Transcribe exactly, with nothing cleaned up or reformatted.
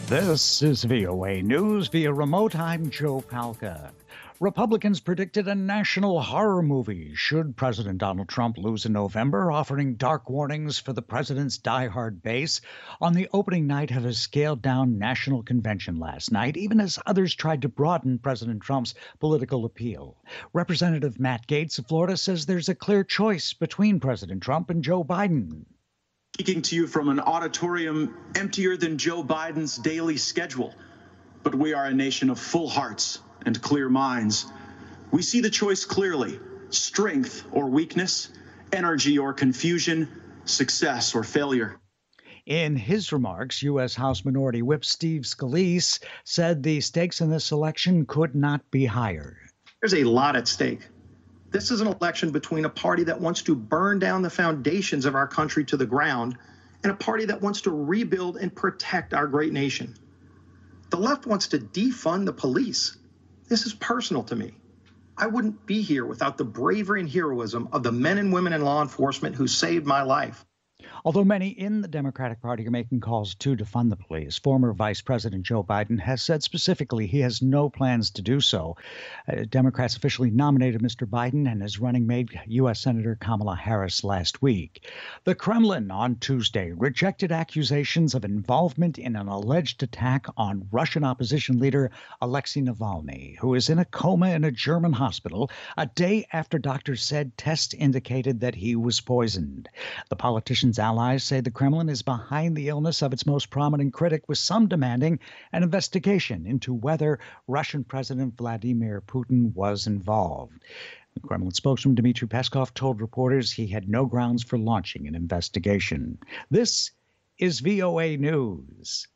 This is V O A News via remote. I'm Joe Palca. Republicans predicted a national horror movie should President Donald Trump lose in November, offering dark warnings for the president's diehard base on the opening night of his scaled-down national convention last night, even as others tried to broaden President Trump's political appeal. Representative Matt Gaetz of Florida says there's a clear choice between President Trump and Joe Biden. Speaking to you from an auditorium emptier than Joe Biden's daily schedule. But we are a nation of full hearts and clear minds. We see the choice clearly: strength or weakness, energy or confusion, success or failure. In his remarks, U S. House Minority Whip Steve Scalise said the stakes in this election could not be higher. There's a lot at stake. This is an election between a party that wants to burn down the foundations of our country to the ground and a party that wants to rebuild and protect our great nation. The left wants to defund the police. This is personal to me. I wouldn't be here without the bravery and heroism of the men and women in law enforcement who saved my life. Although many in the Democratic Party are making calls to defund the police, former Vice President Joe Biden has said specifically he has no plans to do so. Uh, Democrats officially nominated Mister Biden and his running mate, U S. Senator Kamala Harris, last week. The Kremlin on Tuesday rejected accusations of involvement in an alleged attack on Russian opposition leader Alexei Navalny, who is in a coma in a German hospital a day after doctors said tests indicated that he was poisoned. The politician's allies say the Kremlin is behind the illness of its most prominent critic, with some demanding an investigation into whether Russian President Vladimir Putin was involved. The Kremlin spokesman Dmitry Peskov told reporters he had no grounds for launching an investigation. This is V O A News.